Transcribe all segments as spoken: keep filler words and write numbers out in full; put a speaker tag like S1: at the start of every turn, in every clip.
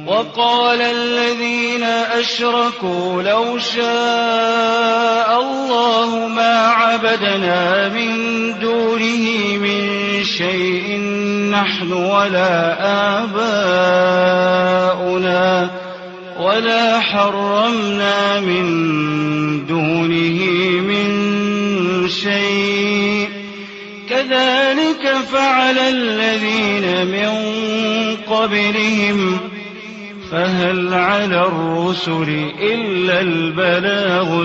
S1: وقال الذين أشركوا لو شاء الله ما عبدنا من دونه من شيء نحن ولا آباؤنا ولا حرمنا من دونه من شيء كذلك فعل الذين من قبلهم فهل على الرسل إلا البلاغ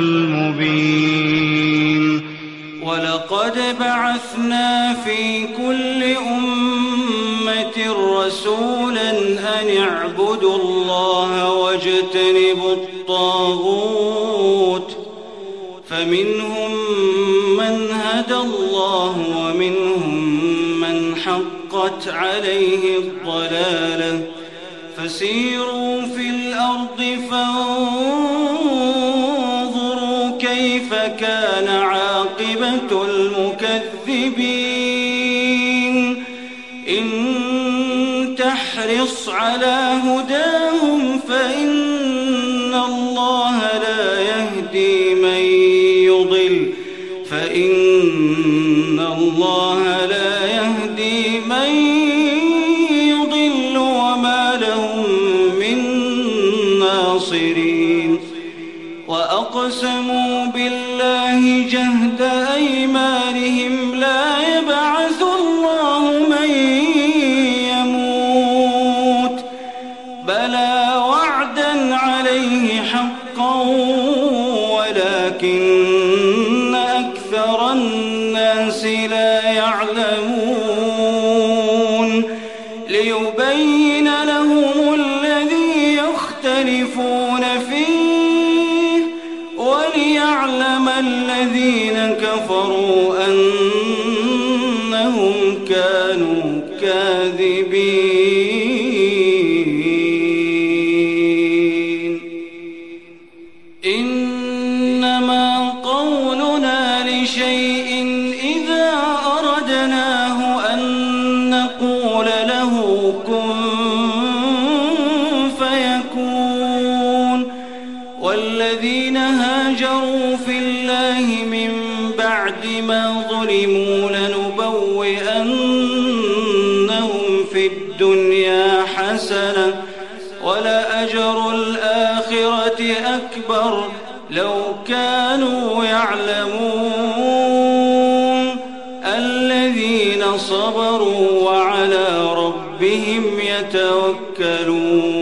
S1: المبين
S2: ولقد بعثنا في كل أمة رسولا أن اعبدوا الله واجتنبوا الطاغوت فمنهم من هدى الله ومنهم من حقت عليه الضلالة فسيروا في الأرض فانظروا كيف كان عاقبة المكذبين إن تحرص على هداهم فإن الله لا يهدي من يضل فإن الله لا يهدي من وأقسموا بالله جهد أيمانهم لا يبعث الله من يموت بلى وعدا عليه حقا ولكن أكثر الناس لا يعلمون ليبين لهم الذي يختلفون فيه وليعلم الذين كفروا أنهم كانوا كاذبين إنما قولنا لشيء إذا أردناه أن نقول له كن فيكون والذين هاجروا في الله من بعد ما ظلموا لنبوئنهم في الدنيا حسنة ولأجر الآخرة أكبر لو كانوا يعلمون الذين صبروا وعلى ربهم يتوكلون